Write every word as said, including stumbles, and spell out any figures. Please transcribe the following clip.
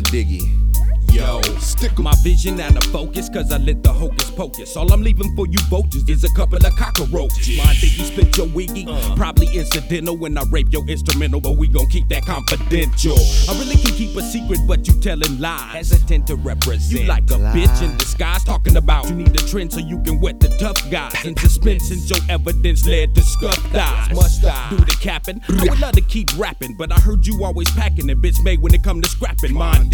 Mon Diggy. Yo, Stick 'em. My vision out of focus, cause I lit the hocus pocus. All I'm leaving for you vultures is a couple of cockroaches. My diggy spit your wiggy, Uh. probably incidental when I rape your instrumental, but we gon' keep that confidential. I really can keep a secret, but you telling lies. Hesitant to represent. You like a bitch in disguise, talking about you need a trend so you can wet the tough guys. In suspense since your evidence led to scuffed eyes. Must I? Do the capping? I would love to keep rapping, but I heard you always packing and bitch made when it come to scrapping. Mine